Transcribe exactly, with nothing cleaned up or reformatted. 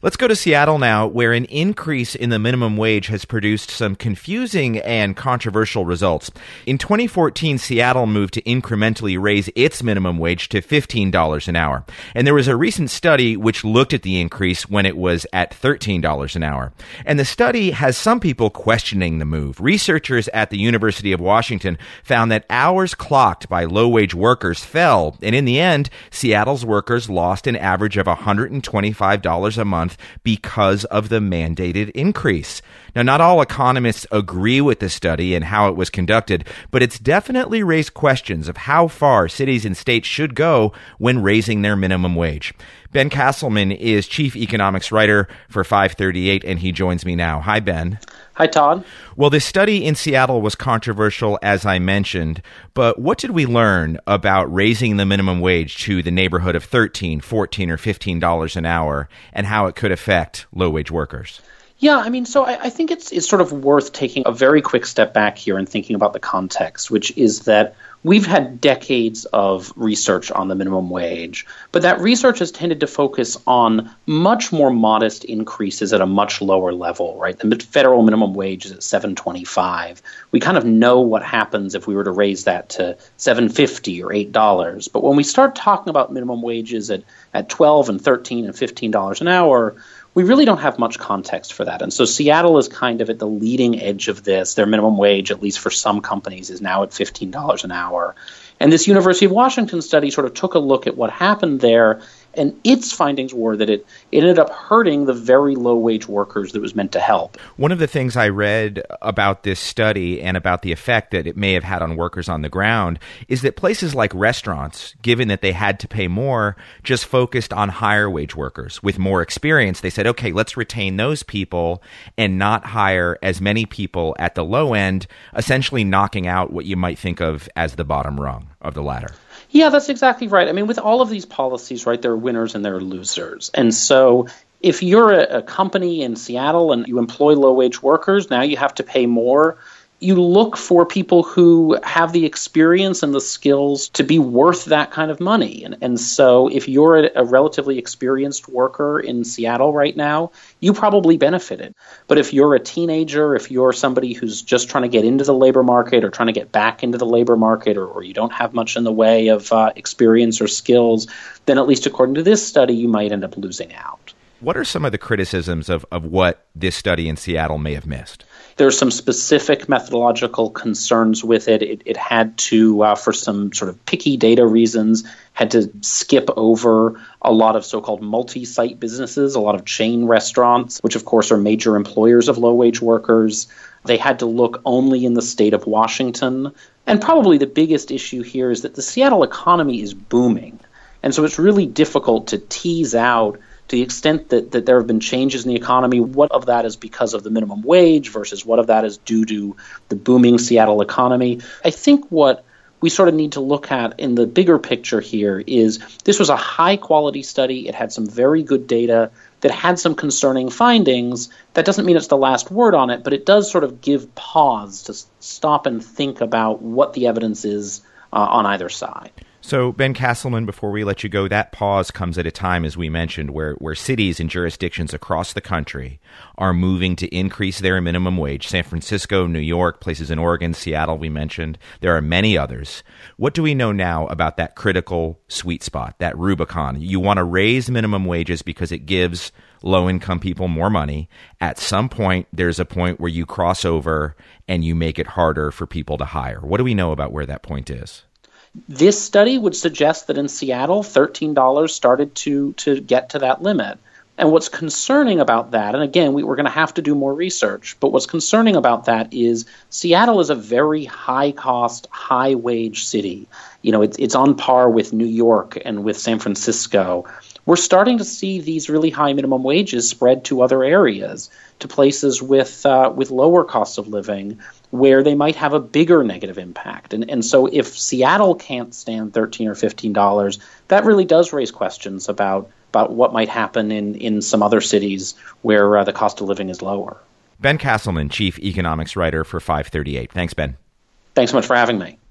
Let's go to Seattle now, where an increase in the minimum wage has produced some confusing and controversial results. In twenty fourteen, Seattle moved to incrementally raise its minimum wage to fifteen dollars an hour. And there was a recent study which looked at the increase when it was at thirteen dollars an hour. And the study has some people questioning the move. Researchers at the University of Washington found that hours clocked by low-wage workers fell. And in the end, Seattle's workers lost an average of one hundred twenty-five dollars a month because of the mandated increase. Now, not all economists agree with the study and how it was conducted, but it's definitely raised questions of how far cities and states should go when raising their minimum wage. Ben Castleman is chief economics writer for five thirty-eight, and he joins me now. Hi, Ben. Hi, Todd. Well, this study in Seattle was controversial, as I mentioned, but what did we learn about raising the minimum wage to the neighborhood of thirteen, fourteen, or fifteen dollars an hour and how it could affect low-wage workers? Yeah, I mean, so I, I think it's it's sort of worth taking a very quick step back here and thinking about the context, which is that we've had decades of research on the minimum wage, but that research has tended to focus on much more modest increases at a much lower level, right? The federal minimum wage is at seven twenty-five. We kind of know what happens if we were to raise that to seven fifty or eight dollars. But when we start talking about minimum wages at, at twelve and thirteen and fifteen dollars an hour, we really don't have much context for that. And so Seattle is kind of at the leading edge of this. Their minimum wage, at least for some companies, is now at fifteen dollars an hour. And this University of Washington study sort of took a look at what happened there, and its findings were that it, it ended up hurting the very low-wage workers that it was meant to help. One of the things I read about this study and about the effect that it may have had on workers on the ground is that places like restaurants, given that they had to pay more, just focused on higher-wage workers with more experience. They said, okay, let's retain those people and not hire as many people at the low end, essentially knocking out what you might think of as the bottom rung of the ladder. Yeah, that's exactly right. I mean, with all of these policies, right, there are winners and there are losers. And so if you're a, a company in Seattle and you employ low-wage workers, now you have to pay more. You look for people who have the experience and the skills to be worth that kind of money. And, and so if you're a, a relatively experienced worker in Seattle right now, you probably benefited. But if you're a teenager, if you're somebody who's just trying to get into the labor market or trying to get back into the labor market, or, or you don't have much in the way of uh, experience or skills, then at least according to this study, you might end up losing out. What are some of the criticisms of, of what this study in Seattle may have missed? There's some specific methodological concerns with it. It, it had to, uh, for some sort of picky data reasons, had to skip over a lot of so-called multi-site businesses, a lot of chain restaurants, which of course are major employers of low-wage workers. They had to look only in the state of Washington. And probably the biggest issue here is that the Seattle economy is booming. And so it's really difficult to tease out, to the extent that, that there have been changes in the economy, what of that is because of the minimum wage versus what of that is due to the booming Seattle economy. I think what we sort of need to look at in the bigger picture here is this was a high-quality study. It had some very good data that had some concerning findings. That doesn't mean it's the last word on it, but it does sort of give pause to stop and think about what the evidence is uh, on either side. So, Ben Castleman, before we let you go, that pause comes at a time, as we mentioned, where, where cities and jurisdictions across the country are moving to increase their minimum wage. San Francisco, New York, places in Oregon, Seattle, we mentioned. There are many others. What do we know now about that critical sweet spot, that Rubicon? You want to raise minimum wages because it gives low-income people more money. At some point, there's a point where you cross over and you make it harder for people to hire. What do we know about where that point is? This study would suggest that in Seattle, thirteen dollars started to, to get to that limit. And what's concerning about that, and again, we, we're going to have to do more research, but what's concerning about that is Seattle is a very high-cost, high-wage city. You know, it's, it's on par with New York and with San Francisco. We're starting to see these really high minimum wages spread to other areas, to places with uh, with lower costs of living, where they might have a bigger negative impact. And and so if Seattle can't stand thirteen or fifteen dollars, that really does raise questions about, about what might happen in, in some other cities where uh, the cost of living is lower. Ben Castleman, Chief Economics Writer for five thirty-eight. Thanks, Ben. Thanks so much for having me.